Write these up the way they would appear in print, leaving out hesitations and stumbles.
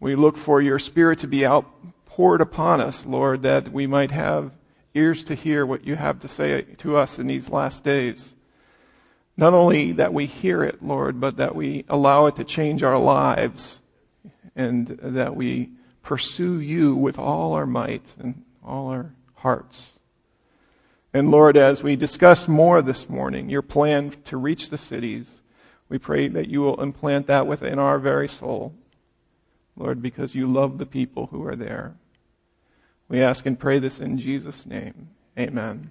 We look for your Spirit to be outpoured upon us, Lord, that we might have ears to hear what you have to say to us in these last days. Not only that we hear it, Lord, but that we allow it to change our lives, and that we pursue you with all our might and all our hearts. And Lord, as we discuss more this morning, your plan to reach the cities, we pray that you will implant that within our very soul, Lord, because you love the people who are there. We ask and pray this in Jesus' name. Amen.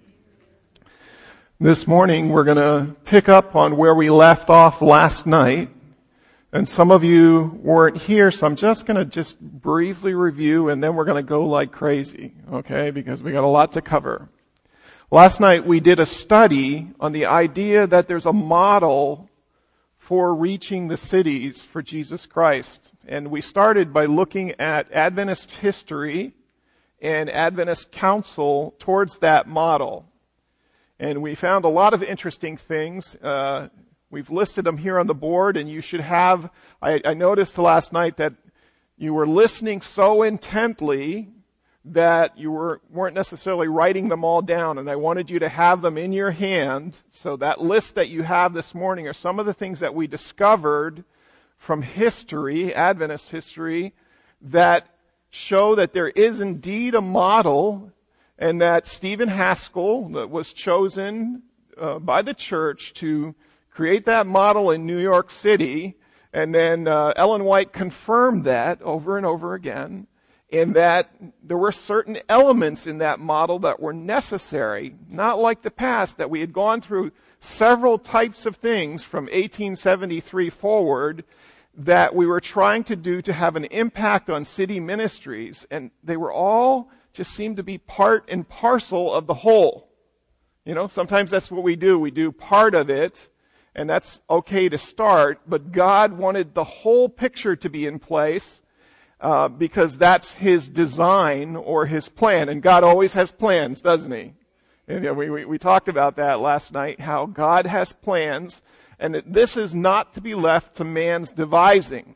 This morning, we're going to pick up on where we left off last night. And some of you weren't here, so I'm just going to briefly review, and then we're going to go like crazy, okay? Because we got a lot to cover. Last night, we did a study on the idea that there's a model for reaching the cities for Jesus Christ. And we started by looking at Adventist history and Adventist counsel towards that model. And we found a lot of interesting things. We've listed them here on the board, and you should have, I noticed last night that you were listening so intently that you weren't necessarily writing them all down, and I wanted you to have them in your hand. So that list that you have this morning are some of the things that we discovered from history, Adventist history, that show that there is indeed a model, and that Stephen Haskell that was chosen by the church to create that model in New York City, and then Ellen White confirmed that over and over again, in that there were certain elements in that model that were necessary, not like the past, that we had gone through several types of things from 1873 forward that we were trying to do to have an impact on city ministries, and they were all just seemed to be part and parcel of the whole. You know, sometimes that's what we do. We do part of it, and that's okay to start, but God wanted the whole picture to be in place because that's His design or His plan. And God always has plans, doesn't He? And we talked about that last night, how God has plans, and that this is not to be left to man's devising.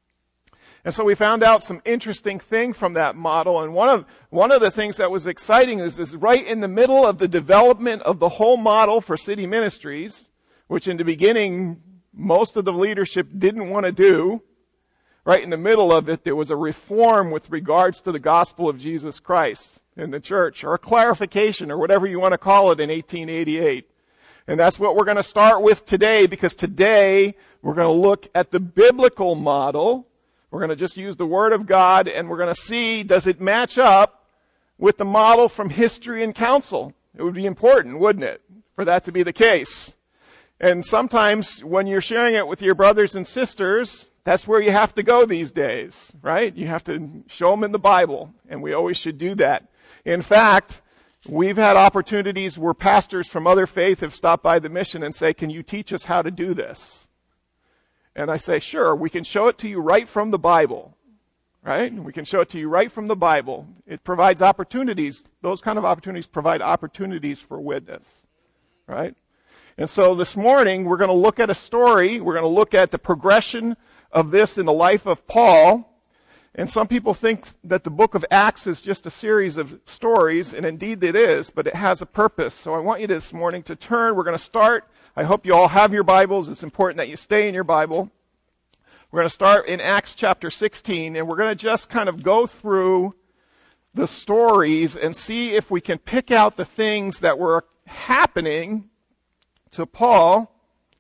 And so we found out some interesting thing from that model, and one of the things that was exciting is right in the middle of the development of the whole model for city ministries, which in the beginning most of the leadership didn't want to do. Right in the middle of it, there was a reform with regards to the gospel of Jesus Christ in the church, or a clarification, or whatever you want to call it, in 1888. And that's what we're going to start with today, because today we're going to look at the biblical model. We're going to just use the Word of God, and we're going to see, does it match up with the model from history and counsel? It would be important, wouldn't it, for that to be the case? And sometimes when you're sharing it with your brothers and sisters, that's where you have to go these days, right? You have to show them in the Bible, and we always should do that. In fact, we've had opportunities where pastors from other faith have stopped by the mission and say, can you teach us how to do this? And I say, sure, we can show it to you right from the Bible, right? We can show it to you right from the Bible. It provides opportunities. Those kind of opportunities provide opportunities for witness, right? And so this morning, we're going to look at a story. We're going to look at the progression of this in the life of Paul. And some people think that the book of Acts is just a series of stories, and indeed it is, but it has a purpose. So I want you this morning to turn. We're going to start. I hope you all have your Bibles. It's important that you stay in your Bible. We're going to start in Acts chapter 16, and we're going to just kind of go through the stories and see if we can pick out the things that were happening to Paul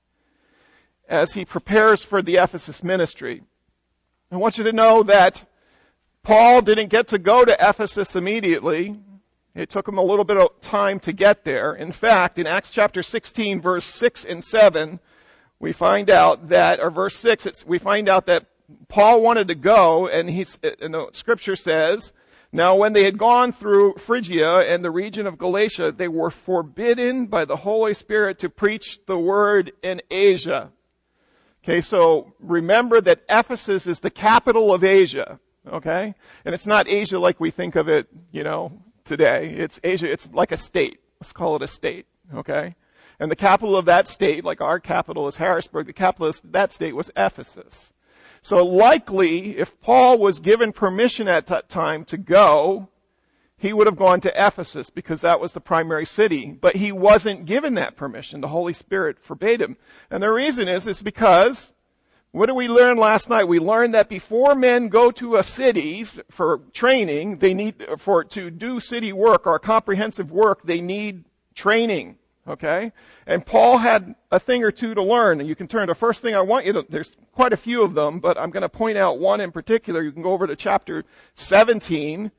as he prepares for the Ephesus ministry. I want you to know that Paul didn't get to go to Ephesus immediately. It took him a little bit of time to get there. In fact, in Acts chapter 16, verse 6 and 7, we find out that, or verse 6, we find out that Paul wanted to go, and the scripture says, now when they had gone through Phrygia and the region of Galatia, they were forbidden by the Holy Spirit to preach the word in Asia. Okay, so remember that Ephesus is the capital of Asia, okay? And it's not Asia like we think of it, today. It's Asia, it's like a state. Let's call it a state, okay? And the capital of that state, like our capital is Harrisburg, the capital of that state was Ephesus. So likely, if Paul was given permission at that time to go, he would have gone to Ephesus because that was the primary city. But he wasn't given that permission. The Holy Spirit forbade him. And the reason is because, what did we learn last night? We learned that before men go to a city for training, to do city work or comprehensive work, they need training. Okay? And Paul had a thing or two to learn. And you can turn to first thing I want you to, there's quite a few of them, but I'm going to point out one in particular. You can go over to chapter 17.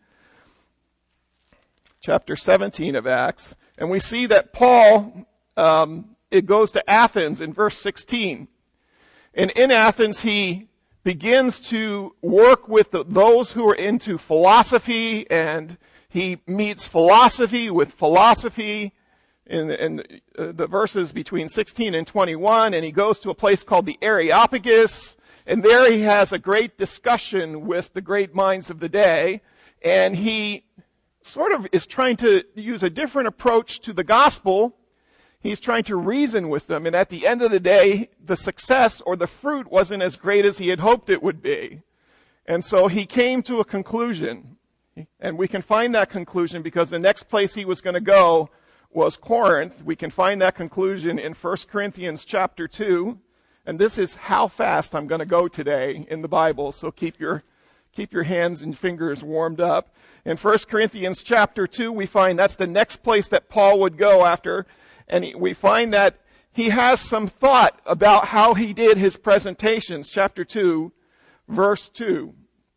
Chapter 17 of Acts. And we see that Paul, it goes to Athens in verse 16. And in Athens, he begins to work with those who are into philosophy, and he meets philosophy with philosophy in the verses between 16 and 21, and he goes to a place called the Areopagus, and there he has a great discussion with the great minds of the day, and he sort of is trying to use a different approach to the gospel. He's trying to reason with them, and at the end of the day, the success or the fruit wasn't as great as he had hoped it would be. And so he came to a conclusion, and we can find that conclusion because the next place he was going to go was Corinth. We can find that conclusion in 1 Corinthians chapter 2, and this is how fast I'm going to go today in the Bible, so keep your hands and fingers warmed up. In 1 Corinthians chapter 2, we find that's the next place that Paul would go after, and we find that he has some thought about how he did his presentations. Chapter 2, verse 2,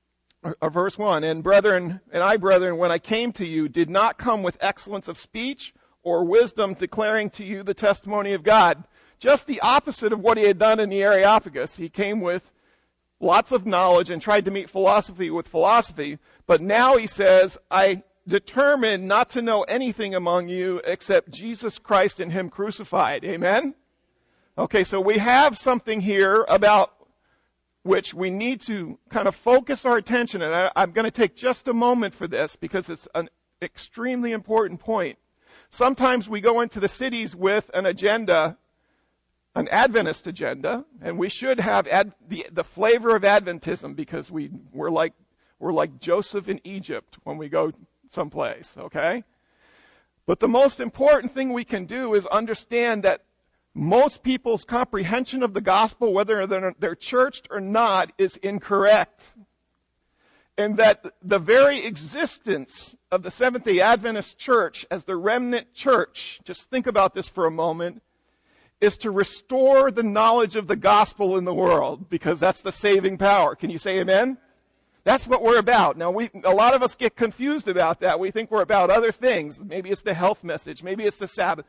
or verse 1, and I, brethren, when I came to you, did not come with excellence of speech or wisdom declaring to you the testimony of God. Just the opposite of what he had done in the Areopagus. He came with lots of knowledge and tried to meet philosophy with philosophy. But now he says, I determined not to know anything among you except Jesus Christ and him crucified. Amen? Okay, so we have something here about which we need to kind of focus our attention. And I'm going to take just a moment for this because it's an extremely important point. Sometimes we go into the cities with an agenda, an Adventist agenda, and we should have the flavor of Adventism because we're like Joseph in Egypt when we go someplace, okay? But the most important thing we can do is understand that most people's comprehension of the gospel, whether they're churched or not, is incorrect. And that the very existence of the Seventh-day Adventist Church as the remnant church, just think about this for a moment, is to restore the knowledge of the gospel in the world, because that's the saving power. Can you say amen? That's what we're about. Now, a lot of us get confused about that. We think we're about other things. Maybe it's the health message. Maybe it's the Sabbath.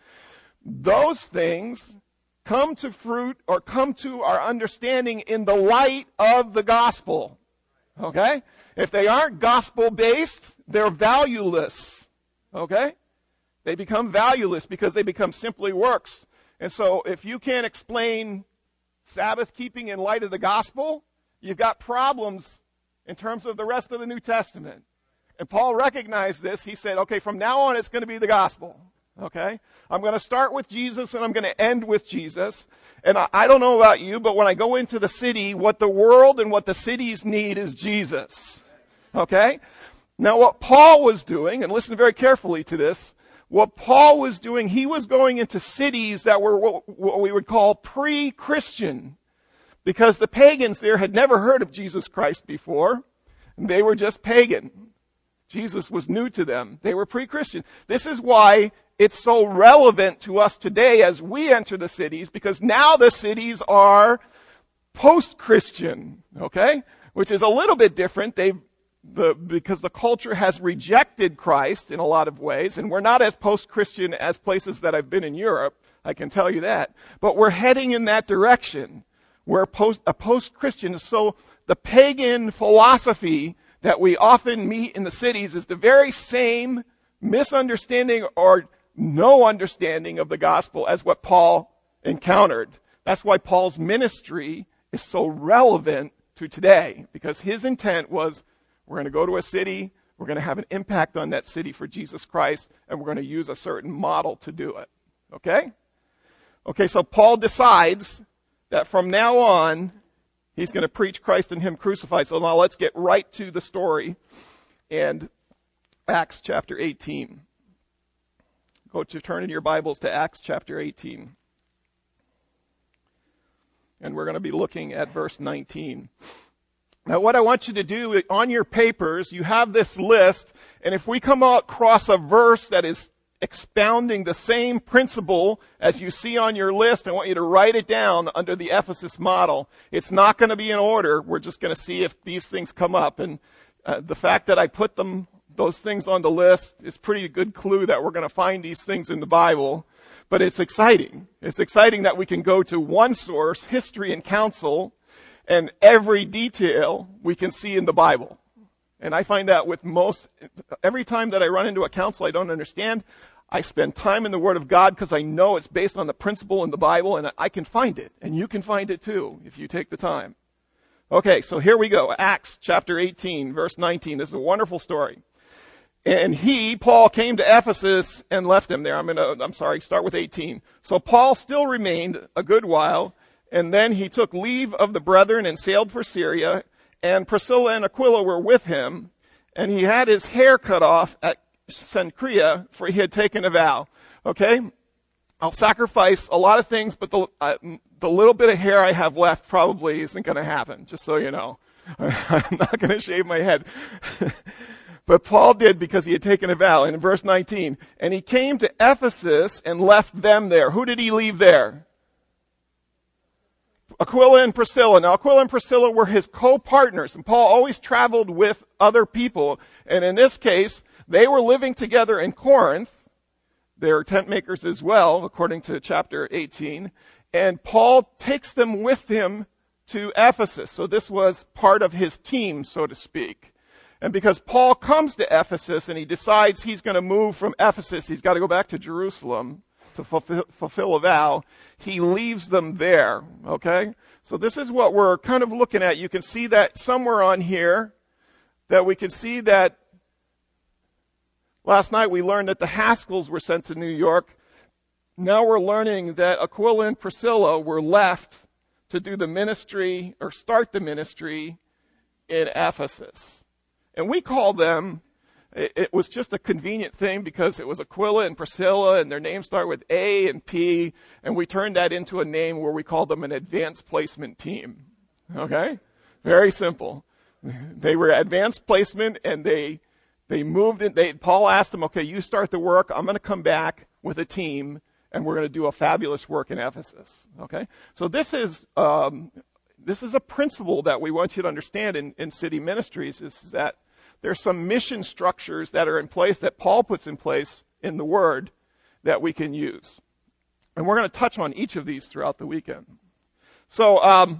Those things come to fruit or come to our understanding in the light of the gospel. Okay? If they aren't gospel-based, they're valueless. Okay? They become valueless because they become simply works. And so if you can't explain Sabbath keeping in light of the gospel, you've got problems in terms of the rest of the New Testament. And Paul recognized this. He said, okay, from now on it's going to be the gospel. Okay? I'm going to start with Jesus and I'm going to end with Jesus. And I don't know about you, but when I go into the city, what the world and what the cities need is Jesus. Okay? Now what Paul was doing, and listen very carefully to this, what Paul was doing, he was going into cities that were what we would call pre-Christian. Because the pagans there had never heard of Jesus Christ before. They were just pagan. Jesus was new to them. They were pre-Christian. This is why it's so relevant to us today as we enter the cities, because now the cities are post-Christian, okay? Which is a little bit different. Because the culture has rejected Christ in a lot of ways, and we're not as post-Christian as places that I've been in Europe, I can tell you that. But we're heading in that direction. We're a post-Christian. So the pagan philosophy that we often meet in the cities is the very same misunderstanding or no understanding of the gospel as what Paul encountered. That's why Paul's ministry is so relevant to today, because his intent was, we're going to go to a city, we're going to have an impact on that city for Jesus Christ, and we're going to use a certain model to do it. Okay? Okay, so Paul decides that from now on, He's going to preach Christ and him crucified. So now let's get right to the story. And Acts chapter 18. Turn in your Bibles to Acts chapter 18. And we're going to be looking at verse 19. Now what I want you to do on your papers, you have this list, and if we come across a verse that is expounding the same principle as you see on your list, I want you to write it down under the Ephesus model. It's not going to be in order. We're just going to see if these things come up. And the fact that I put those things on the list is pretty good clue that we're going to find these things in the Bible. But it's exciting. It's exciting that we can go to one source, history and counsel, and every detail we can see in the Bible. And I find that with every time that I run into a counsel I don't understand, I spend time in the Word of God because I know it's based on the principle in the Bible, and I can find it. And you can find it too if you take the time. Okay, so here we go. Acts chapter 18, verse 19. This is a wonderful story. And Paul, came to Ephesus and left him there. Start with 18. So Paul still remained a good while, and then he took leave of the brethren and sailed for Syria, and Priscilla and Aquila were with him, and he had his hair cut off at Cenchrea, for he had taken a vow. Okay? I'll sacrifice a lot of things, but the little bit of hair I have left probably isn't going to happen, just so you know. I'm not going to shave my head. But Paul did because he had taken a vow. And in verse 19, and he came to Ephesus and left them there. Who did he leave there? Aquila and Priscilla. Now, Aquila and Priscilla were his co-partners, and Paul always traveled with other people. And in this case, they were living together in Corinth. They were tent makers as well, according to chapter 18. And Paul takes them with him to Ephesus. So this was part of his team, so to speak. And because Paul comes to Ephesus and he decides he's going to move from Ephesus, he's got to go back to Jerusalem to fulfill a vow, he leaves them there, okay? So this is what we're kind of looking at. You can see that somewhere on here, that we can see that last night we learned that the Haskells were sent to New York. Now we're learning that Aquila and Priscilla were left to do the ministry, or start the ministry in Ephesus. And we call them, it was just a convenient thing because it was Aquila and Priscilla, and their names start with A and P, and we turned that into a name where we called them an advanced placement team. Okay? Very simple. They were advanced placement, and they moved in. Paul asked them, okay, you start the work. I'm going to come back with a team, and we're going to do a fabulous work in Ephesus. Okay? So this is a principle that we want you to understand in city ministries, is that there's some mission structures that are in place that Paul puts in place in the Word that we can use. And we're going to touch on each of these throughout the weekend. So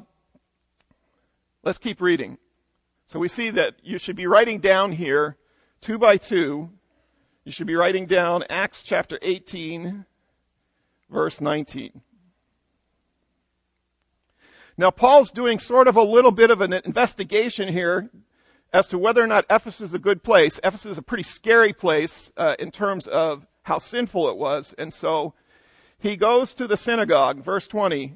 let's keep reading. So we see that you should be writing down here, 2 by 2, you should be writing down Acts chapter 18, verse 19. Now, Paul's doing sort of a little bit of an investigation here as to whether or not Ephesus is a good place. Ephesus is a pretty scary place in terms of how sinful it was. And so he goes to the synagogue, verse 19.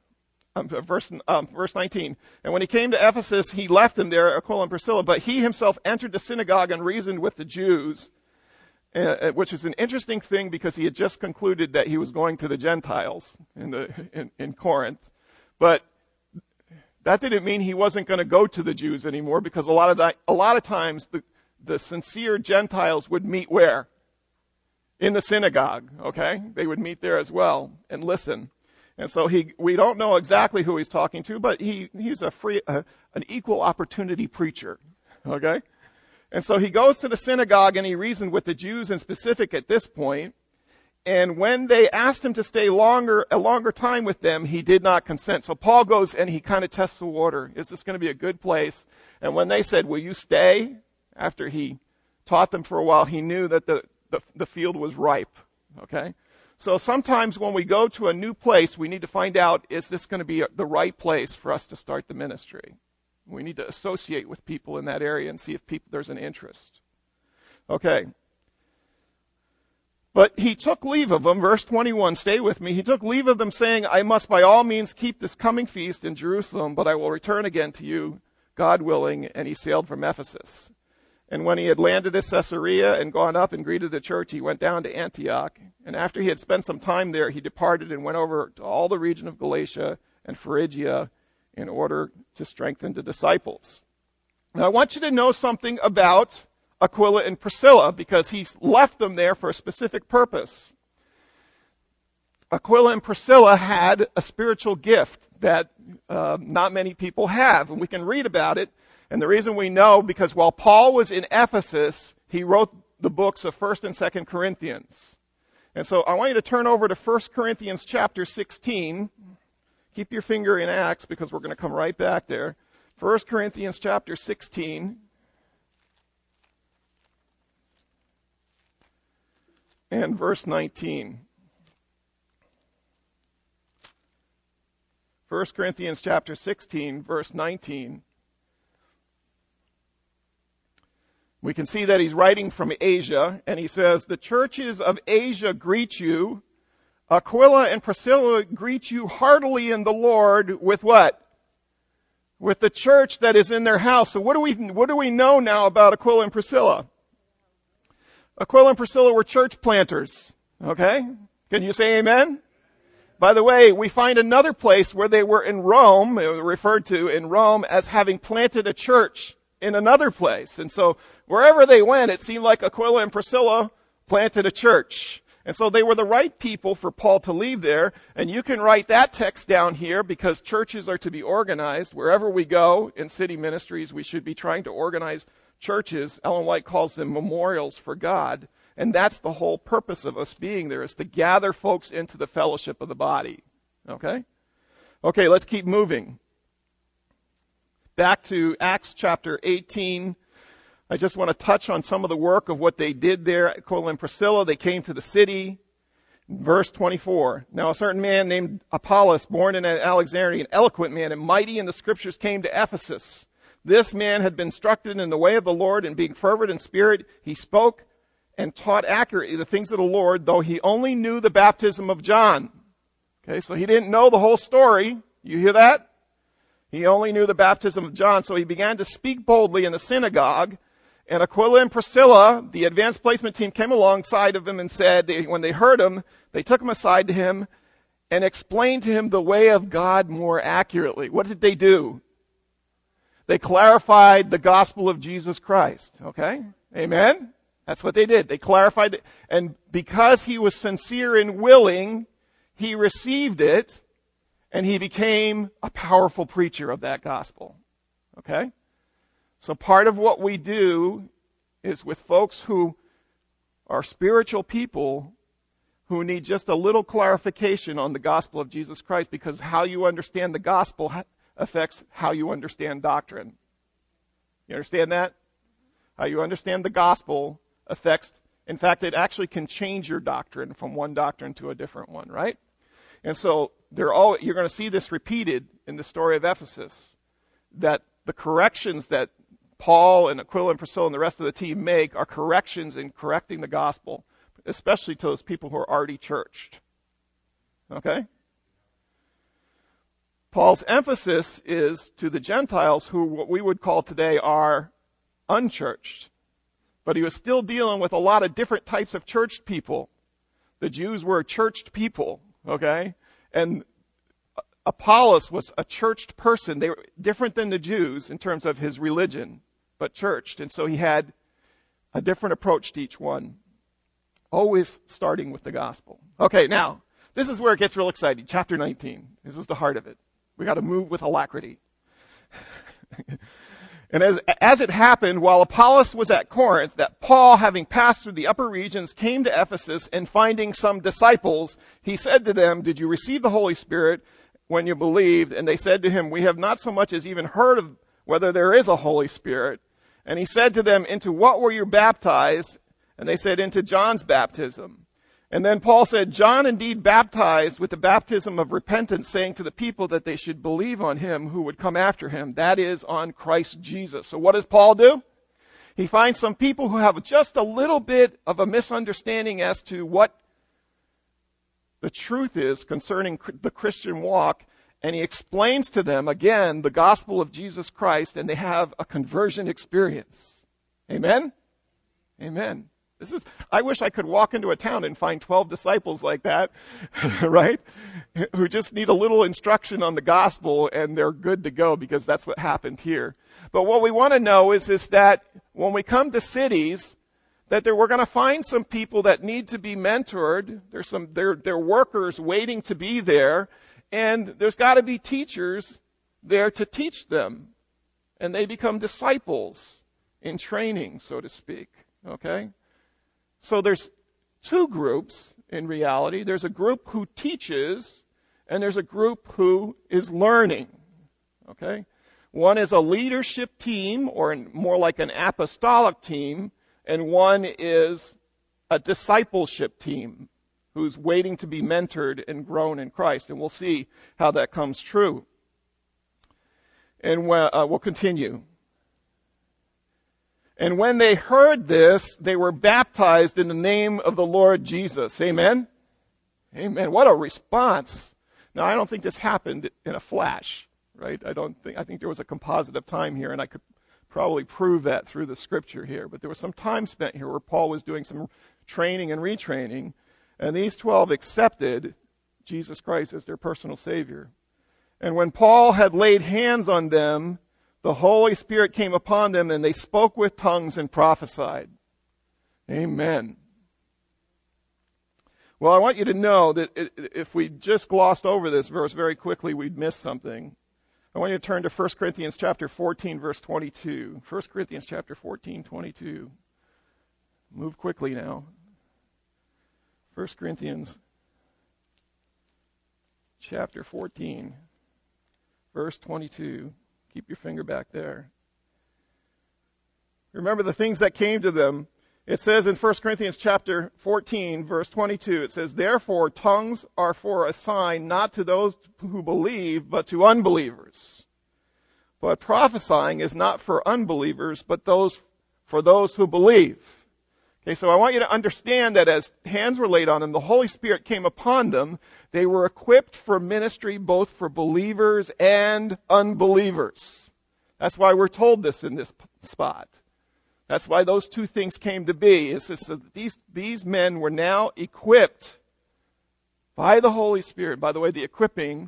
And when he came to Ephesus, he left them there, Aquila and Priscilla, but he himself entered the synagogue and reasoned with the Jews, which is an interesting thing because he had just concluded that he was going to the Gentiles in Corinth. But that didn't mean he wasn't going to go to the Jews anymore, because a lot of times the sincere Gentiles would meet where? In the synagogue, okay? They would meet there as well and listen. And so we don't know exactly who he's talking to, but he's an equal opportunity preacher, okay? And so he goes to the synagogue and he reasoned with the Jews in specific at this point. And when they asked him to stay a longer time with them, he did not consent. So Paul goes and he kind of tests the water. Is this going to be a good place? And when they said, will you stay? After he taught them for a while, he knew that the field was ripe. Okay? So sometimes when we go to a new place, we need to find out, is this going to be the right place for us to start the ministry? We need to associate with people in that area and see if there's an interest. Okay. But he took leave of them, verse 21, stay with me. He took leave of them saying, I must by all means keep this coming feast in Jerusalem, but I will return again to you, God willing. And he sailed from Ephesus. And when he had landed at Caesarea and gone up and greeted the church, he went down to Antioch. And after he had spent some time there, he departed and went over to all the region of Galatia and Phrygia in order to strengthen the disciples. Now I want you to know something about Aquila and Priscilla, because he's left them there for a specific purpose. Aquila and Priscilla had a spiritual gift that not many people have, and we can read about it. And the reason we know, because while Paul was in Ephesus, he wrote the books of 1st and 2nd Corinthians. And so I want you to turn over to 1 Corinthians chapter 16. Keep your finger in Acts, because we're going to come right back there. 1 Corinthians chapter 16. And verse 19. 1 Corinthians chapter 16, verse 19. We can see that he's writing from Asia, and he says, the churches of Asia greet you. Aquila and Priscilla greet you heartily in the Lord with what? With the church that is in their house. So what do we know now about Aquila and Priscilla? Aquila and Priscilla were church planters. Okay? Can you say amen? By the way, we find another place where they were in Rome, referred to in Rome as having planted a church in another place. And so wherever they went, it seemed like Aquila and Priscilla planted a church. And so they were the right people for Paul to leave there. And you can write that text down here, because churches are to be organized. Wherever we go in city ministries, we should be trying to organize churches. Ellen White calls them memorials for God. And that's the whole purpose of us being there, is to gather folks into the fellowship of the body. Okay? Okay, let's keep moving. Back to Acts chapter 18. I just want to touch on some of the work of what they did there. Aquila and Priscilla, they came to the city. Verse 24. Now a certain man named Apollos, born in Alexandria, an eloquent man and mighty in the scriptures, came to Ephesus. This man had been instructed in the way of the Lord, and being fervent in spirit, he spoke and taught accurately the things of the Lord, though he only knew the baptism of John. Okay, so he didn't know the whole story. You hear that? He only knew the baptism of John, so he began to speak boldly in the synagogue. And Aquila and Priscilla, the advanced placement team, came alongside of him and said, when they heard him, they took him aside to him and explained to him the way of God more accurately. What did they do? They clarified the gospel of Jesus Christ. Okay? Amen? That's what they did. They clarified it. And because he was sincere and willing, he received it, and he became a powerful preacher of that gospel. Okay? So part of what we do is with folks who are spiritual people who need just a little clarification on the gospel of Jesus Christ, because how you understand the gospel affects how you understand doctrine. You understand that? How you understand the gospel affects, in fact, it actually can change your doctrine from one doctrine to a different one, right? And so you're going to see this repeated in the story of Ephesus, that the corrections that Paul and Aquila and Priscilla and the rest of the team make are corrections in correcting the gospel, especially to those people who are already churched. Okay? Paul's emphasis is to the Gentiles, who what we would call today are unchurched. But he was still dealing with a lot of different types of churched people. The Jews were a churched people, okay? And Apollos was a churched person. They were different than the Jews in terms of his religion, but churched. And so he had a different approach to each one, always starting with the gospel. Okay, now, this is where it gets real exciting. Chapter 19. This is the heart of it. We got to move with alacrity. And as it happened, while Apollos was at Corinth, that Paul, having passed through the upper regions, came to Ephesus, and finding some disciples, he said to them, "Did you receive the Holy Spirit when you believed?" And they said to him, "We have not so much as even heard of whether there is a Holy Spirit." And he said to them, "Into what were you baptized?" And they said, "Into John's baptism." And then Paul said, "John indeed baptized with the baptism of repentance, saying to the people that they should believe on him who would come after him, that is, on Christ Jesus." So what does Paul do? He finds some people who have just a little bit of a misunderstanding as to what the truth is concerning the Christian walk, and he explains to them, again, the gospel of Jesus Christ, and they have a conversion experience. Amen? Amen. I wish I could walk into a town and find 12 disciples like that, right? Who just need a little instruction on the gospel and they're good to go, because that's what happened here. But what we want to know is that when we come to cities, that we're going to find some people that need to be mentored. They're workers waiting to be there, and there's got to be teachers there to teach them. And they become disciples in training, so to speak. Okay? So there's two groups in reality. There's a group who teaches, and there's a group who is learning. Okay? One is a leadership team, or more like an apostolic team, and one is a discipleship team who's waiting to be mentored and grown in Christ. And we'll see how that comes true. And we'll continue. And when they heard this, they were baptized in the name of the Lord Jesus. Amen? Amen. What a response. Now, I don't think this happened in a flash, right? I think there was a composite of time here, and I could probably prove that through the scripture here. But there was some time spent here where Paul was doing some training and retraining, and these 12 accepted Jesus Christ as their personal Savior. And when Paul had laid hands on them, the Holy Spirit came upon them, and they spoke with tongues and prophesied. Amen. Well, I want you to know that if we just glossed over this verse very quickly, we'd miss something. I want you to turn to 1 Corinthians chapter 14, verse 22. 1 Corinthians chapter 14, 22. Move quickly now. 1 Corinthians chapter 14, verse 22. Keep your finger back there. Remember the things that came to them. It says in 1 Corinthians chapter 14, verse 22, it says, "Therefore tongues are for a sign not to those who believe, but to unbelievers. But prophesying is not for unbelievers, but for those who believe." Okay, so I want you to understand that as hands were laid on them, the Holy Spirit came upon them. They were equipped for ministry both for believers and unbelievers. That's why we're told this in this spot. That's why those two things came to be. It's just that these men were now equipped by the Holy Spirit. By the way, the equipping,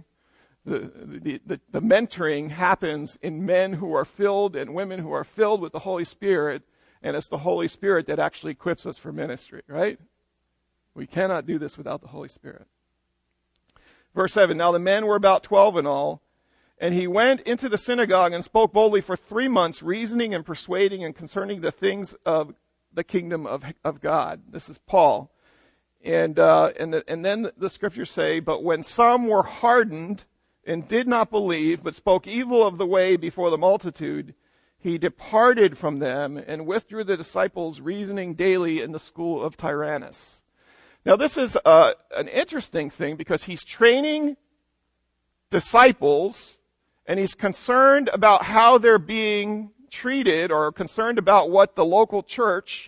the mentoring happens in men who are filled and women who are filled with the Holy Spirit. And it's the Holy Spirit that actually equips us for ministry, right? We cannot do this without the Holy Spirit. Verse 7, "Now the men were about 12 in all, and he went into the synagogue and spoke boldly for 3 months, reasoning and persuading and concerning the things of the kingdom of God." This is Paul. And then the scriptures say, "But when some were hardened and did not believe, but spoke evil of the way before the multitude, he departed from them and withdrew the disciples, reasoning daily in the school of Tyrannus." Now this is an interesting thing, because he's training disciples and he's concerned about how they're being treated, or concerned about what the local church,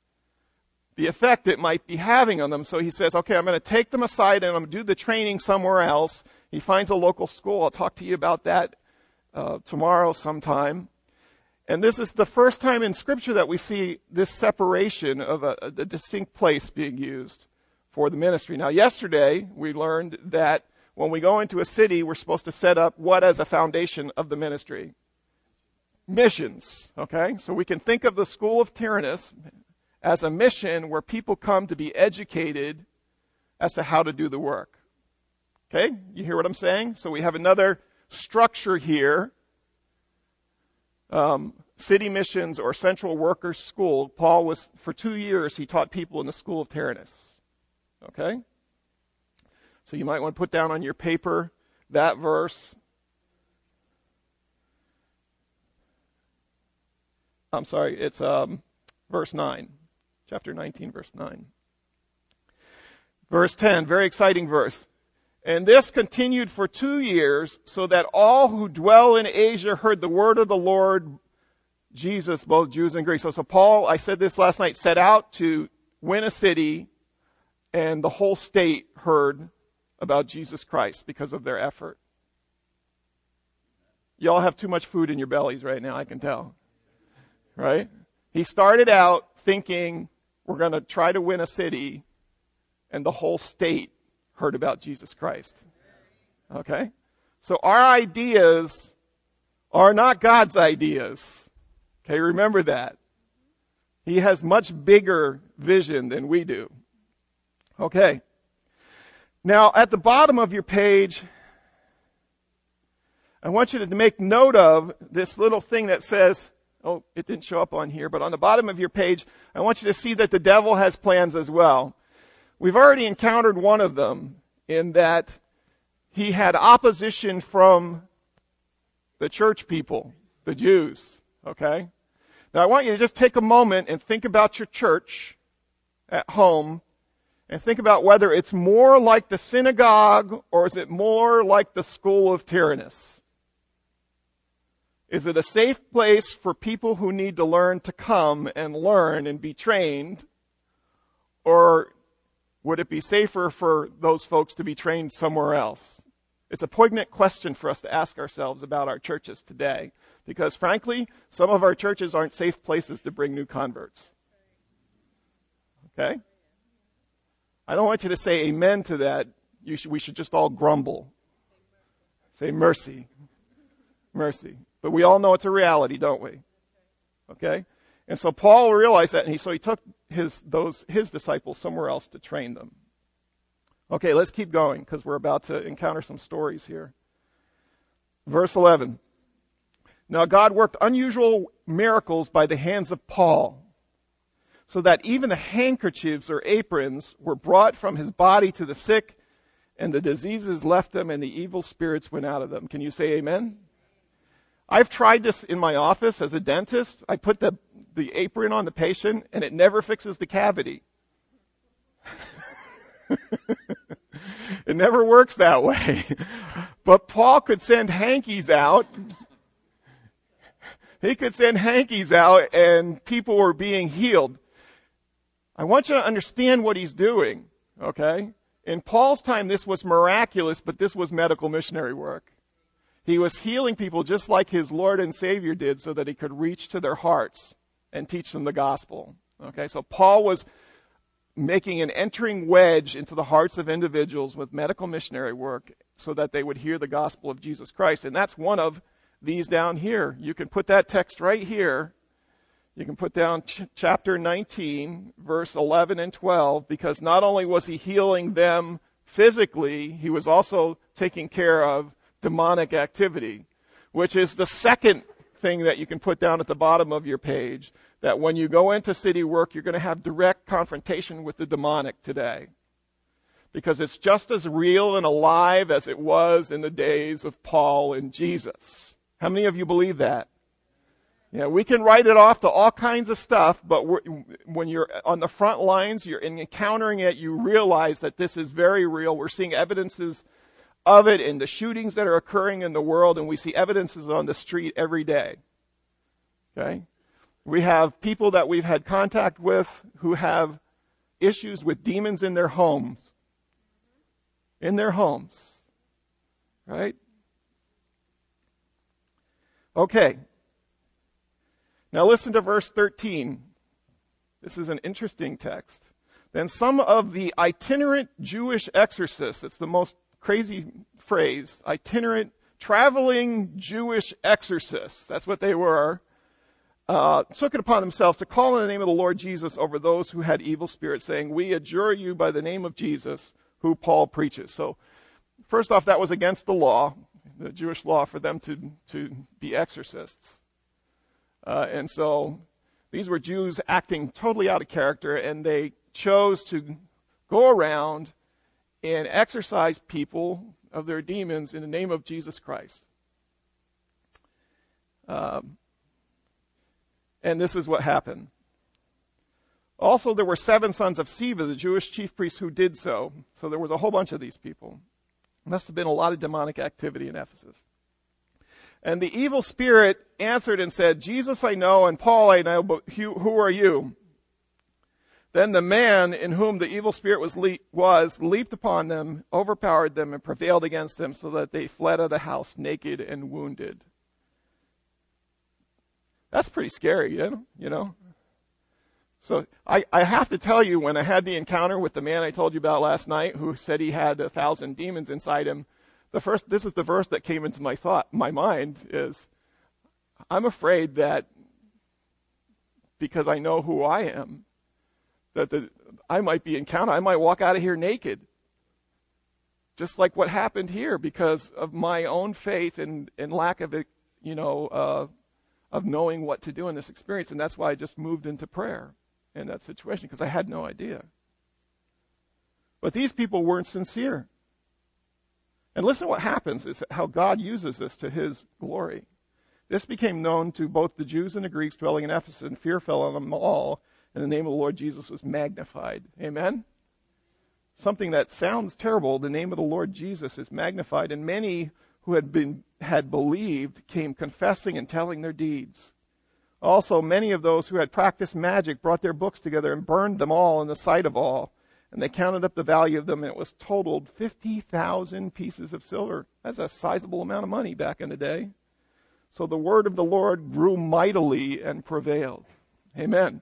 the effect it might be having on them. So he says, okay, I'm going to take them aside and I'm going to do the training somewhere else. He finds a local school. I'll talk to you about that tomorrow sometime. And this is the first time in Scripture that we see this separation of a distinct place being used for the ministry. Now, yesterday we learned that when we go into a city, we're supposed to set up what as a foundation of the ministry? Missions, okay? So we can think of the school of Tyrannus as a mission where people come to be educated as to how to do the work. Okay? You hear what I'm saying? So we have another structure here. City missions or central workers school. Paul was, for 2 years, he taught people in the school of Tyrannus. Okay? So you might want to put down on your paper that verse. I'm sorry, it's verse 9. Chapter 19, verse 9. Verse 10, very exciting verse. "And this continued for 2 years, so that all who dwell in Asia heard the word of the Lord Jesus, both Jews and Greeks. So Paul, I said this last night, set out to win a city, and the whole state heard about Jesus Christ because of their effort. Y'all have too much food in your bellies right now, I can tell. Right? He started out thinking, we're going to try to win a city, and the whole state heard about Jesus Christ. Okay? So our ideas are not God's ideas. Okay, remember that. He has much bigger vision than we do. Okay. Now, at the bottom of your page, I want you to make note of this little thing that says, oh, it didn't show up on here, but on the bottom of your page, I want you to see that the devil has plans as well. We've already encountered one of them in that he had opposition from the church people, the Jews, okay? Now, I want you to just take a moment and think about your church at home and think about whether it's more like the synagogue or is it more like the school of Tyrannus. Is it a safe place for people who need to learn to come and learn and be trained? Or would it be safer for those folks to be trained somewhere else? It's a poignant question for us to ask ourselves about our churches today. Because frankly, some of our churches aren't safe places to bring new converts. Okay? I don't want you to say amen to that. We should just all grumble. Say mercy. Mercy. But we all know it's a reality, don't we? Okay? And so Paul realized that, and he took his disciples somewhere else to train them. Okay, let's keep going, because we're about to encounter some stories here. Verse 11. Now God worked unusual miracles by the hands of Paul, so that even the handkerchiefs or aprons were brought from his body to the sick, and the diseases left them, and the evil spirits went out of them. Can you say amen? I've tried this in my office as a dentist. I put the apron on the patient, and it never fixes the cavity. It never works that way. But Paul could send hankies out. He could send hankies out, and people were being healed. I want you to understand what he's doing, okay? In Paul's time, this was miraculous, but this was medical missionary work. He was healing people just like his Lord and Savior did so that he could reach to their hearts and teach them the gospel. Okay, so Paul was making an entering wedge into the hearts of individuals with medical missionary work so that they would hear the gospel of Jesus Christ. And that's one of these down here. You can put that text right here. You can put down chapter 19, verse 11 and 12, because not only was he healing them physically, he was also taking care of demonic activity, which is the second thing that you can put down at the bottom of your page, that when you go into city work, you're going to have direct confrontation with the demonic today. Because it's just as real and alive as it was in the days of Paul and Jesus. How many of you believe that? Yeah, we can write it off to all kinds of stuff, but when you're on the front lines, you're encountering it, you realize that this is very real. We're seeing evidences of it in the shootings that are occurring in the world, and we see evidences on the street every day. Okay? We have people that we've had contact with who have issues with demons in their homes. In their homes. Right? Okay. Now listen to verse 13. This is an interesting text. Then some of the itinerant Jewish exorcists, it's the most crazy phrase, itinerant, traveling Jewish exorcists, that's what they were, took it upon themselves to call on the name of the Lord Jesus over those who had evil spirits, saying, "We adjure you by the name of Jesus, who Paul preaches." So, first off, that was against the law, the Jewish law, for them to be exorcists. And so, these were Jews acting totally out of character, and they chose to go around and exorcise people of their demons in the name of Jesus Christ. And this is what happened. Also, there were 7 sons of Sceva, the Jewish chief priest, who did so. So there was a whole bunch of these people. Must have been a lot of demonic activity in Ephesus. And the evil spirit answered and said, Jesus I know, and Paul I know, but who are you? Then the man in whom the evil spirit was leaped upon them, overpowered them, and prevailed against them, so that they fled out of the house naked and wounded. That's pretty scary, you know? So I have to tell you, when I had the encounter with the man I told you about last night, who said he had 1,000 demons inside him, this is the verse that came into my mind is, I'm afraid that because I know who I am, that I might be encountered. I might walk out of here naked. Just like what happened here because of my own faith and lack of it, of knowing what to do in this experience. And that's why I just moved into prayer in that situation, because I had no idea. But these people weren't sincere. And listen, what happens is how God uses this to his glory. This became known to both the Jews and the Greeks dwelling in Ephesus, and fear fell on them all, and the name of the Lord Jesus was magnified. Amen? Something that sounds terrible, the name of the Lord Jesus is magnified, and many who had believed came confessing and telling their deeds. Also, many of those who had practiced magic brought their books together and burned them all in the sight of all. And they counted up the value of them, and it was totaled 50,000 pieces of silver. That's a sizable amount of money back in the day. So the word of the Lord grew mightily and prevailed. Amen.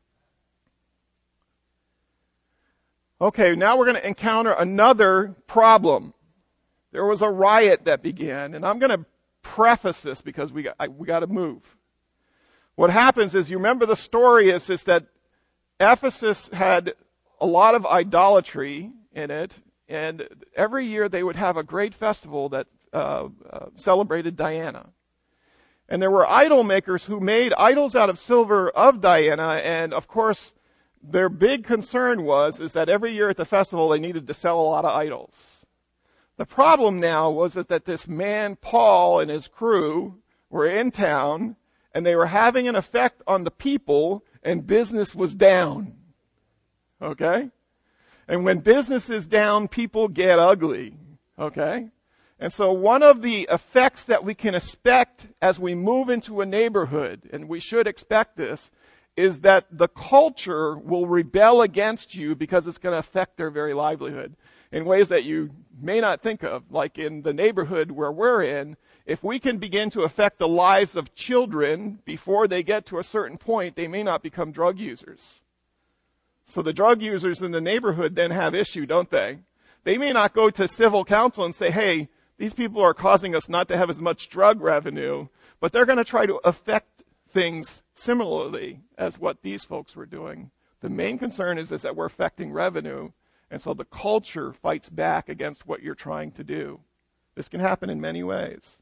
Okay, now we're going to encounter another problem. There was a riot that began, and I'm going to preface this because we got to move. What happens is, you remember the story is that Ephesus had a lot of idolatry in it, and every year they would have a great festival that celebrated Diana. And there were idol makers who made idols out of silver of Diana, and of course their big concern is that every year at the festival they needed to sell a lot of idols. The problem now was that this man Paul and his crew were in town, and they were having an effect on the people, and business was down. Okay? And when business is down, people get ugly. Okay? And so one of the effects that we can expect as we move into a neighborhood, and we should expect this, is that the culture will rebel against you because it's going to affect their very livelihood in ways that you may not think of. Like in the neighborhood where we're in, if we can begin to affect the lives of children before they get to a certain point, they may not become drug users. So the drug users in the neighborhood then have issue, don't they? They may not go to civil council and say, hey, these people are causing us not to have as much drug revenue, but they're going to try to affect things similarly as what these folks were doing. The main concern is that we're affecting revenue, and so the culture fights back against what you're trying to do. This can happen in many ways.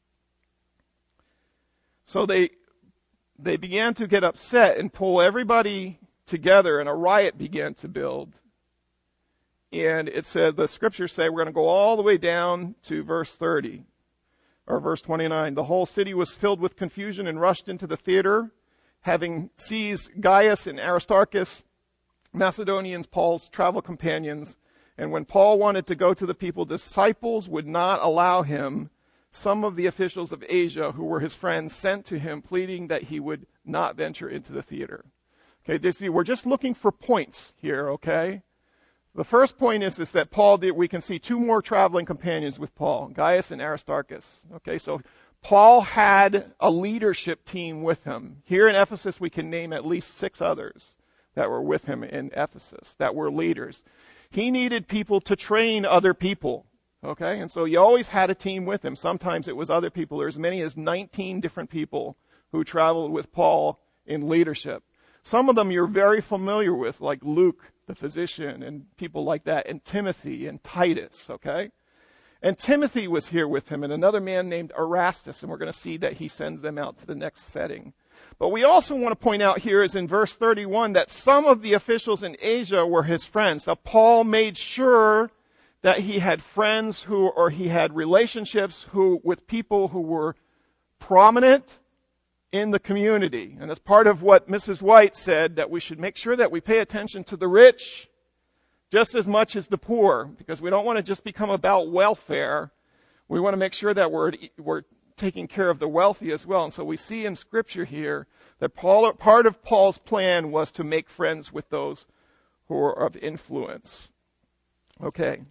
So they began to get upset and pull everybody together, and a riot began to build. And it said, the scriptures say, we're going to go all the way down to verse 30, or verse 29. The whole city was filled with confusion and rushed into the theater, having seized Gaius and Aristarchus, Macedonians, Paul's travel companions. And when Paul wanted to go to the people, disciples would not allow him. Some of the officials of Asia, who were his friends, sent to him, pleading that he would not venture into the theater. Okay, we're just looking for points here, okay? The first point is that Paul we can see two more traveling companions with Paul, Gaius and Aristarchus. Okay, so Paul had a leadership team with him. Here in Ephesus, we can name at least 6 others that were with him in Ephesus, that were leaders. He needed people to train other people. Okay, and so he always had a team with him. Sometimes it was other people. There were as many as 19 different people who traveled with Paul in leadership. Some of them you're very familiar with, like Luke, the physician, and people like that, and Timothy and Titus, okay? And Timothy was here with him, and another man named Erastus, and we're going to see that he sends them out to the next setting. But we also want to point out here is in verse 31 that some of the officials in Asia were his friends. Now, Paul made sure that he had friends he had relationships with people who were prominent in the community. And as part of what Mrs. White said, that we should make sure that we pay attention to the rich just as much as the poor, because we don't want to just become about welfare. We want to make sure that we're taking care of the wealthy as well. And so we see in Scripture here that part of Paul's plan was to make friends with those who are of influence. Okay.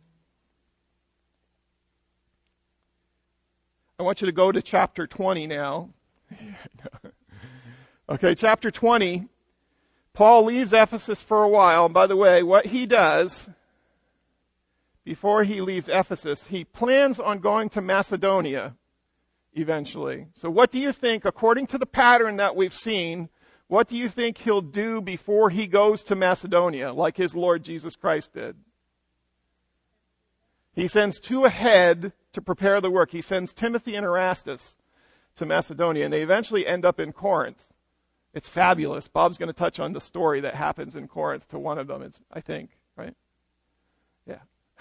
I want you to go to chapter 20 now. Okay, chapter 20. Paul leaves Ephesus for a while. And by the way, what he does before he leaves Ephesus, he plans on going to Macedonia eventually. So what do you think, according to the pattern that we've seen, what do you think he'll do before he goes to Macedonia, like his Lord Jesus Christ did? He sends two ahead to prepare the work. He sends Timothy and Erastus to Macedonia, and they eventually end up in Corinth. It's fabulous. Bob's going to touch on the story that happens in Corinth to one of them, I think, right? Yeah.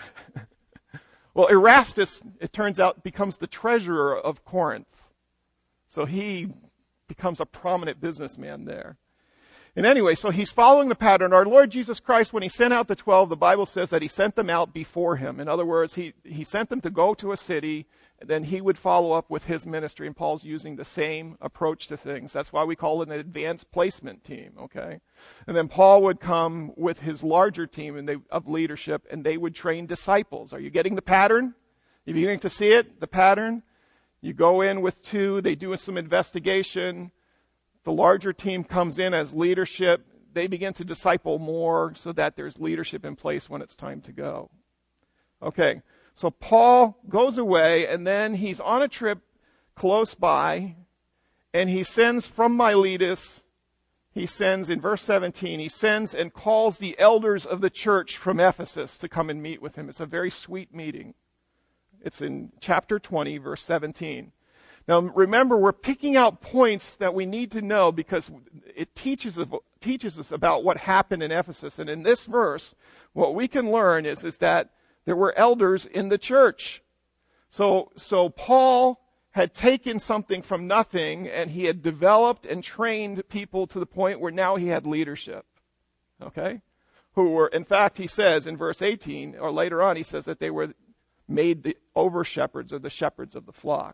Well, Erastus, it turns out, becomes the treasurer of Corinth. So he becomes a prominent businessman there. And anyway, so he's following the pattern. Our Lord Jesus Christ, when he sent out the 12, the Bible says that he sent them out before him. In other words, he sent them to go to a city, and then he would follow up with his ministry. And Paul's using the same approach to things. That's why we call it an advanced placement team, okay? And then Paul would come with his larger team of leadership, and they would train disciples. Are you getting the pattern? You're beginning to see it, the pattern? You go in with two, they do some investigation. The larger team comes in as leadership. They begin to disciple more so that there's leadership in place when it's time to go. Okay, so Paul goes away, and then he's on a trip close by, and he sends from Miletus, in verse 17, he sends and calls the elders of the church from Ephesus to come and meet with him. It's a very sweet meeting. It's in chapter 20, verse 17. Now, remember, we're picking out points that we need to know because it teaches us about what happened in Ephesus. And in this verse, what we can learn is that there were elders in the church. So Paul had taken something from nothing, and he had developed and trained people to the point where now he had leadership. Okay? Who were, in fact, he says in verse 18, or later on, he says that they were made the over-shepherds, or the shepherds of the flock.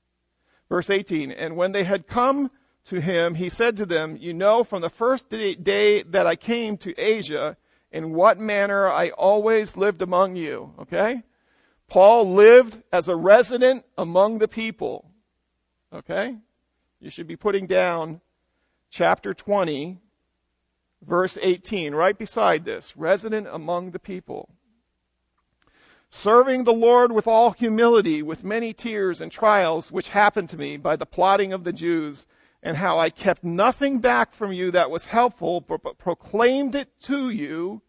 Verse 18, and when they had come to him, he said to them, you know from the first day that I came to Asia, in what manner I always lived among you. Okay? Paul lived as a resident among the people. Okay? You should be putting down chapter 20, verse 18, right beside this. Resident among the people. Serving the Lord with all humility, with many tears and trials, which happened to me by the plotting of the Jews, and how I kept nothing back from you that was helpful, but proclaimed it to you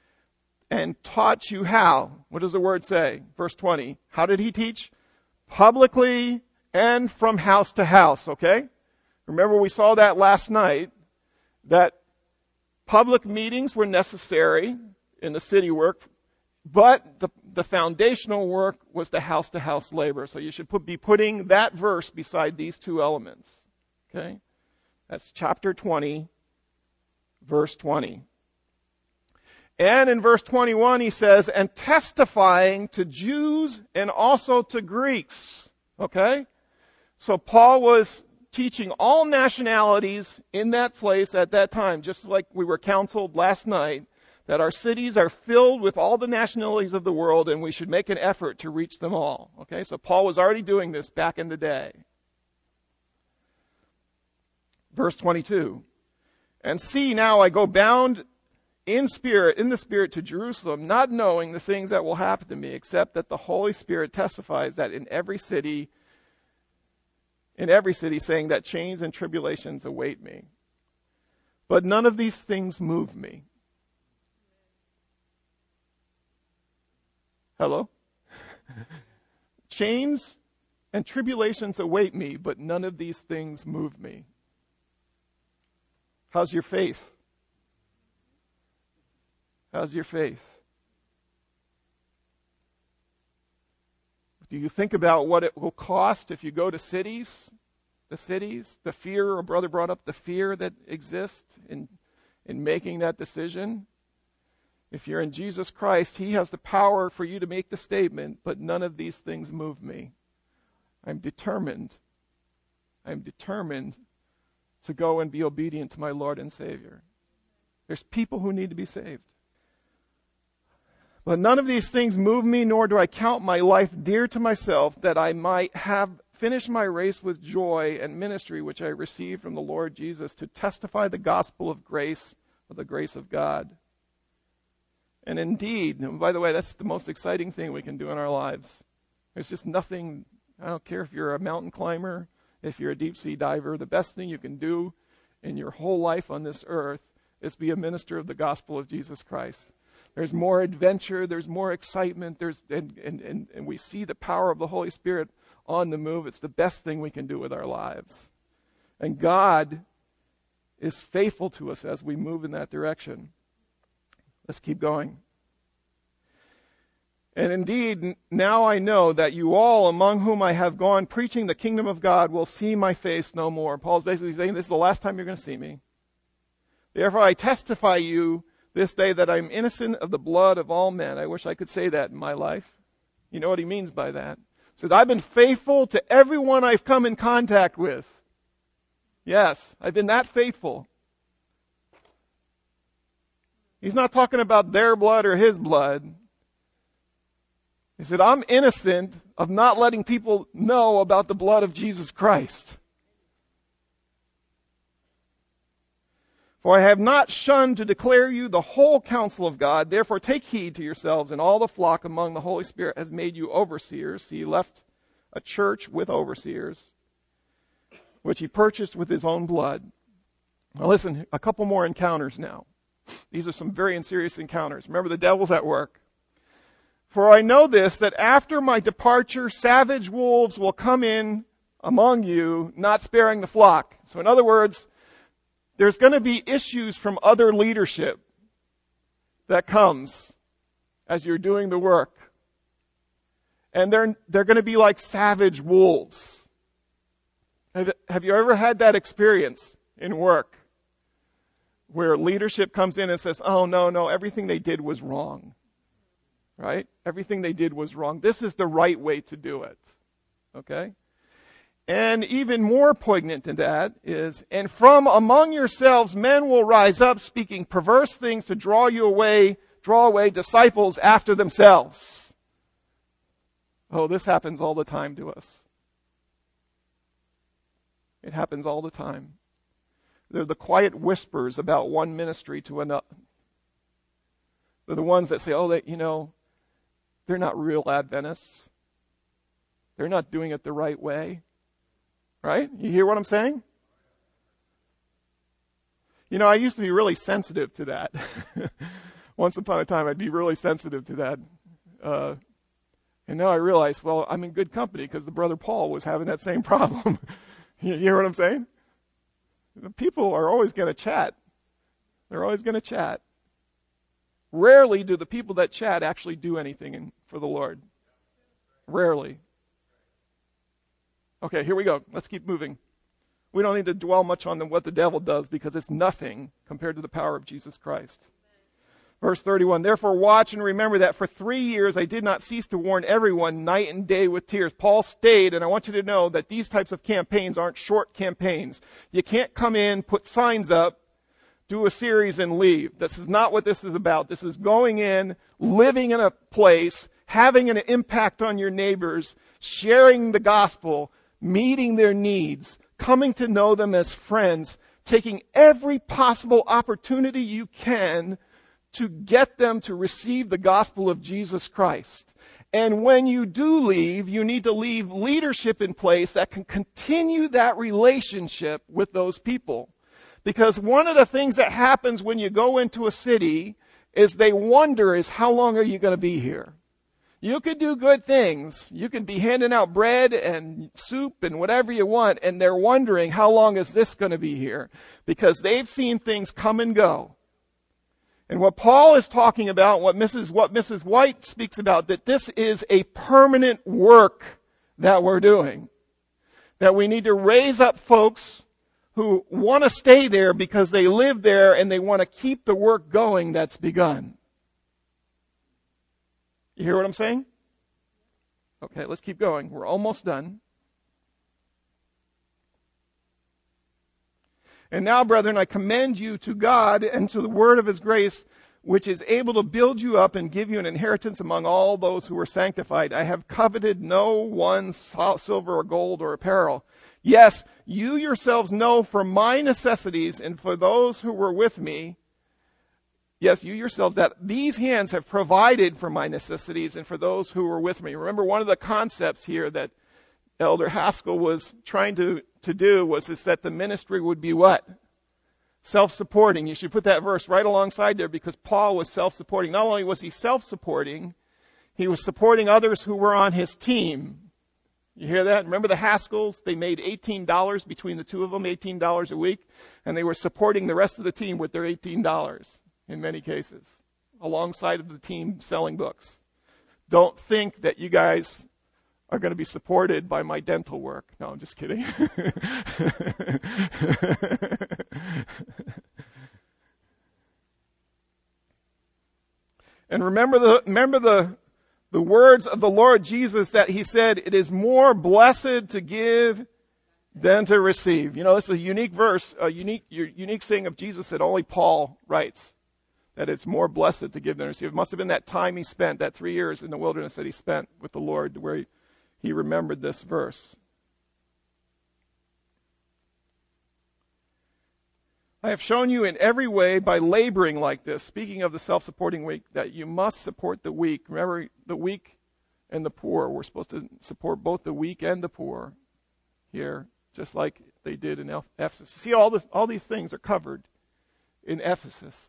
and taught you how. What does the word say? Verse 20. How did he teach? Publicly and from house to house, okay? Remember we saw that last night, that public meetings were necessary in the city work, but the foundational work was the house-to-house labor. So you should be putting that verse beside these two elements. Okay? That's chapter 20, verse 20. And in verse 21 he says, and testifying to Jews and also to Greeks. Okay? So Paul was teaching all nationalities in that place at that time, just like we were counseled last night, that our cities are filled with all the nationalities of the world, and we should make an effort to reach them all. Okay, so Paul was already doing this back in the day. Verse 22. And see, now I go bound in the Spirit to Jerusalem, not knowing the things that will happen to me, except that the Holy Spirit testifies that in every city, saying that chains and tribulations await me. But none of these things move me. Hello? Chains and tribulations await me, but none of these things move me. How's your faith? How's your faith? Do you think about what it will cost if you go to cities? The fear, a brother brought up the fear that exists in making that decision. If you're in Jesus Christ, he has the power for you to make the statement, but none of these things move me. I'm determined I'm determined to go and be obedient to my Lord and Savior. There's people who need to be saved. But none of these things move me, nor do I count my life dear to myself, that I might have finished my race with joy and ministry which I received from the Lord Jesus, to testify the gospel of grace, of the grace of God. And indeed, and by the way, that's the most exciting thing we can do in our lives. There's just nothing, I don't care if you're a mountain climber, if you're a deep sea diver, the best thing you can do in your whole life on this earth is be a minister of the gospel of Jesus Christ. There's more adventure, there's more excitement, and we see the power of the Holy Spirit on the move. It's the best thing we can do with our lives. And God is faithful to us as we move in that direction. Let's keep going. And indeed, now I know that you all among whom I have gone preaching the kingdom of God will see my face no more. Paul's basically saying, this is the last time you're going to see me. Therefore I testify you this day that I'm innocent of the blood of all men. I wish I could say that in my life. You know what he means by that. He says, I've been faithful to everyone I've come in contact with. Yes, I've been that faithful. He's not talking about their blood or his blood. He said, I'm innocent of not letting people know about the blood of Jesus Christ. For I have not shunned to declare you the whole counsel of God. Therefore take heed to yourselves, and all the flock among the Holy Spirit has made you overseers. He left a church with overseers, which he purchased with his own blood. Now listen, a couple more encounters now. These are some very serious encounters. Remember, the devil's at work. For I know this, that after my departure, savage wolves will come in among you, not sparing the flock. So in other words, there's going to be issues from other leadership that comes as you're doing the work. And they're going to be like savage wolves. Have you ever had that experience in work where leadership comes in and says, oh, no, everything they did was wrong? Right? Everything they did was wrong. This is the right way to do it. Okay? And even more poignant than that is, and from among yourselves men will rise up speaking perverse things to draw away disciples after themselves. Oh, this happens all the time to us. It happens all the time. They're the quiet whispers about one ministry to another. They're the ones that say, they're not real Adventists. They're not doing it the right way. Right? You hear what I'm saying? I used to be really sensitive to that. Once upon a time, I'd be really sensitive to that. And now I realize, well, I'm in good company because the brother Paul was having that same problem. You hear what I'm saying? The people are always going to chat. They're always going to chat. Rarely do the people that chat actually do anything for the Lord. Rarely. Okay, here we go. Let's keep moving. We don't need to dwell much on what the devil does because it's nothing compared to the power of Jesus Christ. Verse 31, therefore watch and remember that for 3 years I did not cease to warn everyone night and day with tears. Paul stayed, and I want you to know that these types of campaigns aren't short campaigns. You can't come in, put signs up, do a series and leave. This is not what this is about. This is going in, living in a place, having an impact on your neighbors, sharing the gospel, meeting their needs, coming to know them as friends, taking every possible opportunity you can to get them to receive the gospel of Jesus Christ. And when you do leave, you need to leave leadership in place that can continue that relationship with those people. Because one of the things that happens when you go into a city is they wonder how long are you going to be here? You can do good things. You can be handing out bread and soup and whatever you want, and they're wondering how long is this going to be here? Because they've seen things come and go. And what Paul is talking about, what Mrs. White speaks about, that this is a permanent work that we're doing. That we need to raise up folks who want to stay there because they live there and they want to keep the work going that's begun. You hear what I'm saying? Okay, let's keep going. We're almost done. And now, brethren, I commend you to God and to the word of his grace, which is able to build you up and give you an inheritance among all those who are sanctified. I have coveted no one's silver or gold or apparel. Yes, you yourselves know for my necessities and for those who were with me, yes, you yourselves, that these hands have provided for my necessities and for those who were with me. Remember, one of the concepts here that Elder Haskell was trying to do was that the ministry would be what? Self-supporting. You should put that verse right alongside there, because Paul was self-supporting. Not only was he self-supporting, he was supporting others who were on his team. You hear that? Remember the Haskells? They made $18 between the two of them, $18 a week, and they were supporting the rest of the team with their $18 in many cases, alongside of the team selling books. Don't think that you guys are going to be supported by my dental work. No, I'm just kidding. And remember the words of the Lord Jesus that he said, it is more blessed to give than to receive. You know, it's a unique verse, a unique saying of Jesus that only Paul writes, that it's more blessed to give than to receive. It must have been that time he spent, that 3 years in the wilderness that he spent with the Lord, where he remembered this verse. I have shown you in every way by laboring like this, speaking of the self-supporting weak, that you must support the weak. Remember, the weak and the poor. We're supposed to support both the weak and the poor here, just like they did in Ephesus. You see, all these things are covered in Ephesus.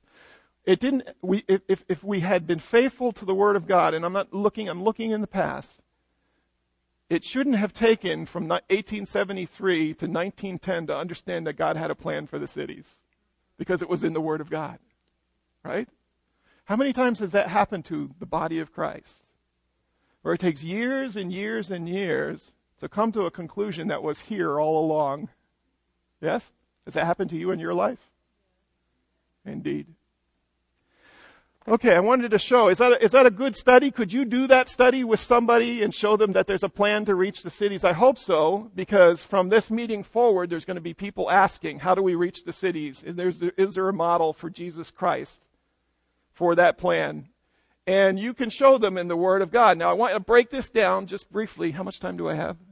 If we had been faithful to the Word of God, and I'm looking in the past, it shouldn't have taken from 1873 to 1910 to understand that God had a plan for the cities, because it was in the Word of God, right? How many times has that happened to the body of Christ? Where it takes years and years and years to come to a conclusion that was here all along. Yes? Has that happened to you in your life? Indeed. Okay, I wanted to show, is that a good study? Could you do that study with somebody and show them that there's a plan to reach the cities? I hope so, because from this meeting forward, there's going to be people asking, how do we reach the cities? And is there a model for Jesus Christ for that plan? And you can show them in the Word of God. Now, I want to break this down just briefly. How much time do I have?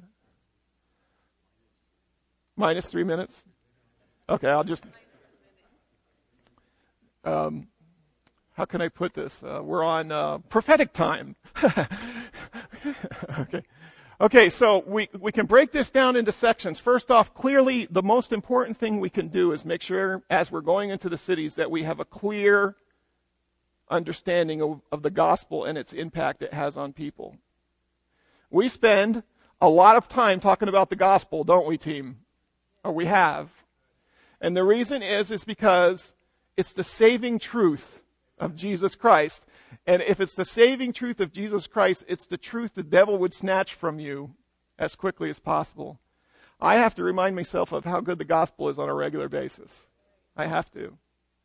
Minus 3 minutes? Okay, I'll just... how can I put this? We're on prophetic time. Okay, so we can break this down into sections. First off, clearly the most important thing we can do is make sure, as we're going into the cities, that we have a clear understanding of the gospel and its impact it has on people. We spend a lot of time talking about the gospel, don't we, team? Or we have. And the reason is because it's the saving truth of Jesus Christ. And if it's the saving truth of Jesus Christ, it's the truth the devil would snatch from you as quickly as possible. I have to remind myself of how good the gospel is on a regular basis. I have to.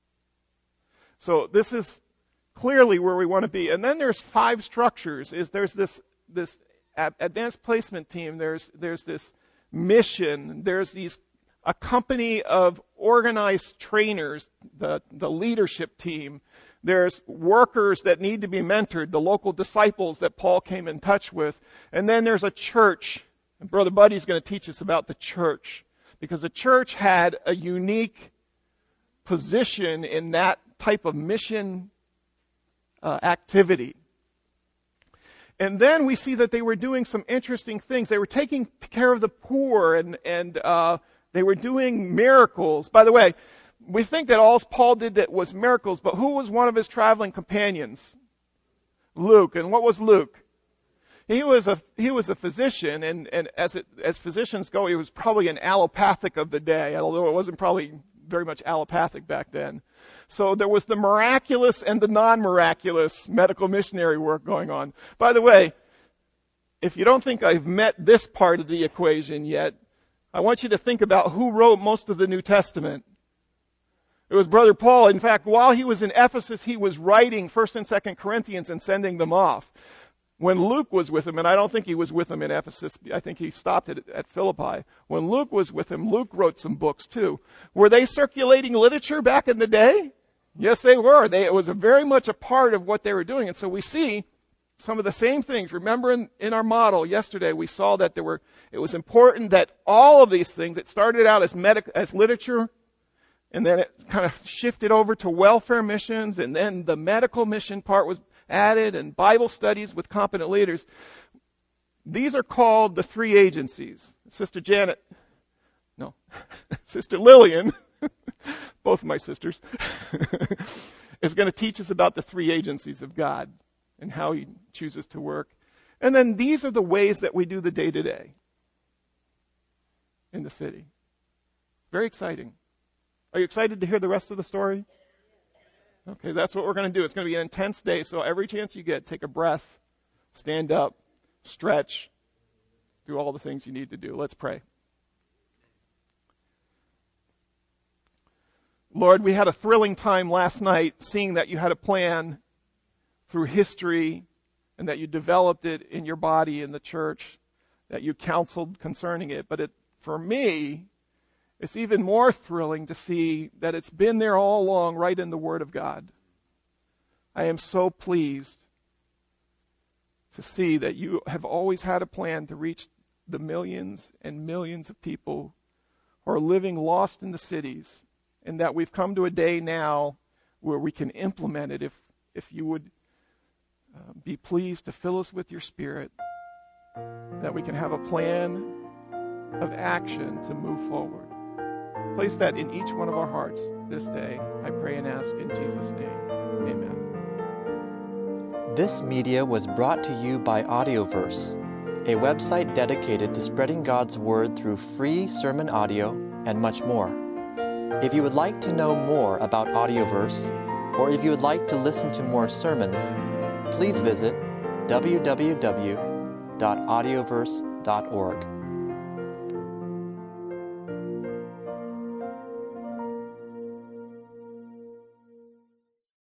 So this is clearly where we want to be. And then there's 5 structures. There's this advanced placement team. There's this mission. There's a company of organized trainers, the leadership team. There's workers that need to be mentored, the local disciples that Paul came in touch with. And then there's a church. And Brother Buddy's going to teach us about the church, because the church had a unique position in that type of mission activity. And then we see that they were doing some interesting things. They were taking care of the poor, and they were doing miracles. By the way, we think that all Paul did that was miracles, but who was one of his traveling companions? Luke. And what was Luke? He was a physician, and as physicians go, he was probably an allopathic of the day, although it wasn't probably very much allopathic back then. So there was the miraculous and the non-miraculous medical missionary work going on. By the way, if you don't think I've met this part of the equation yet, I want you to think about who wrote most of the New Testament. It was Brother Paul. In fact, while he was in Ephesus, he was writing 1st and 2nd Corinthians and sending them off. when Luke was with him, and I don't think he was with him in Ephesus, I think he stopped at Philippi. When Luke was with him, Luke wrote some books too. Were they circulating literature back in the day? Yes, they were. It was very much a part of what they were doing. And so we see some of the same things. Remember in our model yesterday, we saw that it was important that all of these things, it started out as literature, and then it kind of shifted over to welfare missions, and then the medical mission part was added, and Bible studies with competent leaders. These are called the three agencies. Sister Lillian, both of my sisters, is going to teach us about the three agencies of God and how He chooses to work. And then these are the ways that we do the day-to-day in the city. Very exciting. Are you excited to hear the rest of the story? Okay, that's what we're going to do. It's going to be an intense day, so every chance you get, take a breath, stand up, stretch, do all the things you need to do. Let's pray. Lord, we had a thrilling time last night seeing that you had a plan through history and that you developed it in your body in the church, that you counseled concerning it. But for me, it's even more thrilling to see that it's been there all along, right in the Word of God. I am so pleased to see that you have always had a plan to reach the millions and millions of people who are living lost in the cities, and that we've come to a day now where we can implement it if you would be pleased to fill us with your Spirit, that we can have a plan of action to move forward. Place that in each one of our hearts this day. I pray and ask in Jesus' name. Amen. This media was brought to you by Audioverse, a website dedicated to spreading God's Word through free sermon audio and much more. If you would like to know more about Audioverse, or if you would like to listen to more sermons, please visit www.audioverse.org.